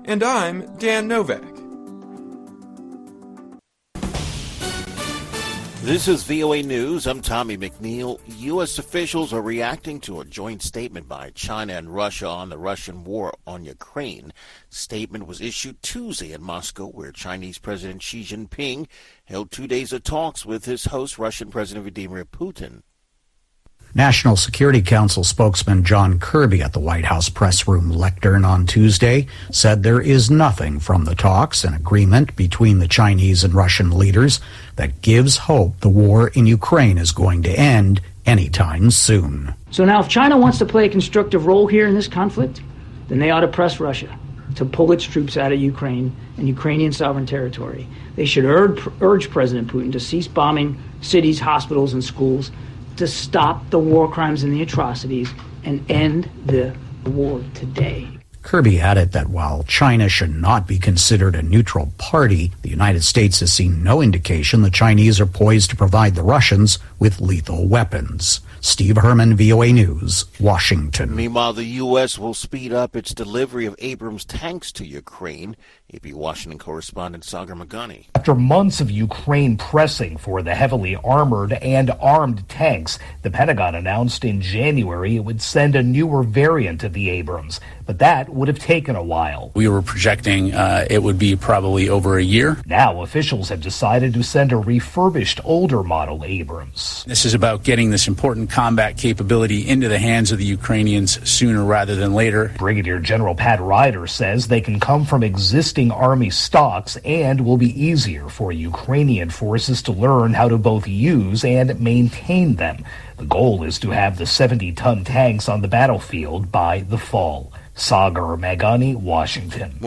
And I'm Dan Novak. This is VOA News. I'm Tommy McNeil. U.S. officials are reacting to a joint statement by China and Russia on the Russian war on Ukraine. The statement was issued Tuesday in Moscow, where Chinese President Xi Jinping held 2 days of talks with his host, Russian President Vladimir Putin. National Security Council spokesman John Kirby at the White House press room lectern on Tuesday said there is nothing from the talks, an agreement between the Chinese and Russian leaders, that gives hope the war in Ukraine is going to end anytime soon. So now if China wants to play a constructive role here in this conflict, then they ought to press Russia to pull its troops out of Ukraine and Ukrainian sovereign territory. They should urge President Putin to cease bombing cities, hospitals, and schools, to stop the war crimes and the atrocities and end the war today. Kirby added that while China should not be considered a neutral party, the United States has seen no indication the Chinese are poised to provide the Russians with lethal weapons. Steve Herman, VOA News, Washington. Meanwhile, the U.S. will speed up its delivery of Abrams tanks to Ukraine. AP Washington correspondent Sagar Meghani. After months of Ukraine pressing for the heavily armored and armed tanks, the Pentagon announced in January it would send a newer variant of the Abrams, but that would have taken a while. We were projecting it would be probably over a year. Now officials have decided to send a refurbished older model Abrams. This is about getting this important combat capability into the hands of the Ukrainians sooner rather than later. Brigadier General Pat Ryder says they can come from existing Army stocks and will be easier for Ukrainian forces to learn how to both use and maintain them. The goal is to have the 70-ton tanks on the battlefield by the fall. Sagar Meghani, Washington.